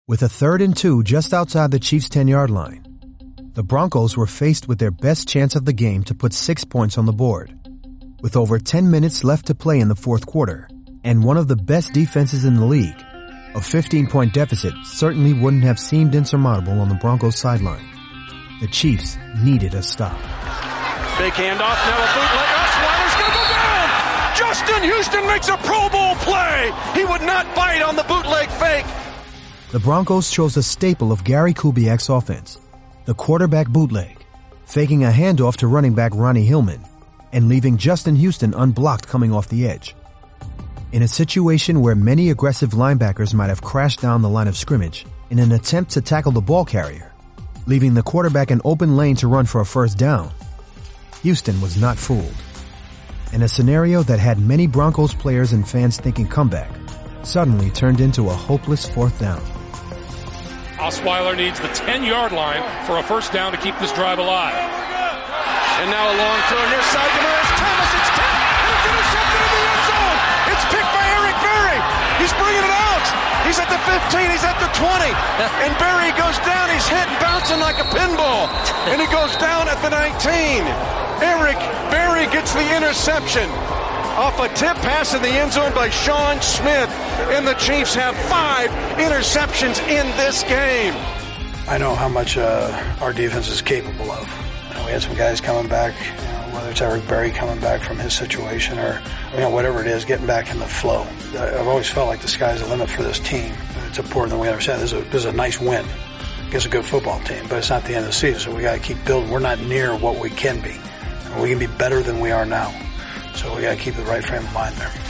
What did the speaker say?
With a 3rd and 2 just outside the Chiefs' 10-yard line, the Broncos were faced with their best chance of the game to put 6 points on the board. With over 10 minutes left to play in the fourth quarter, and one of the best defenses in the league, a 15-point deficit certainly wouldn't have seemed insurmountable on the Broncos sideline. The Chiefs needed a stop. Big handoff, now a bootleg. Osweiler's going to go down! Justin Houston makes a Pro Bowl play! He would not bite on the bootleg fake. The Broncos chose a staple of Gary Kubiak's offense, the quarterback bootleg, faking a handoff to running back Ronnie Hillman, and leaving Justin Houston unblocked coming off the edge. In a situation where many aggressive linebackers might have crashed down the line of scrimmage in an attempt to tackle the ball carrier, leaving the quarterback an open lane to run for a first down, Houston was not fooled. In a scenario that had many Broncos players and fans thinking comeback, suddenly turned into a hopeless fourth down. Osweiler needs the 10-yard line for a first down to keep this drive alive. And now a long throw near side to Morris Thomas. It's tipped, and it's intercepted in the end zone. It's picked by Eric Berry. He's bringing it out. He's at the 15. He's at the 20. And Berry goes down. He's hit and bouncing like a pinball. And he goes down at the 19. Eric Berry gets the interception off a tip pass in the end zone by Sean Smith. And the Chiefs have 5 interceptions in this game. I know how much our defense is capable of. We had some guys coming back, whether it's Eric Berry coming back from his situation or whatever it is, getting back in the flow. I've always felt like the sky's the limit for this team. It's important that we understand this is a nice win against a good football team, but it's not the end of the season, so we got to keep building. We're not near what we can be. We can be better than we are now, so we got to keep the right frame of mind there.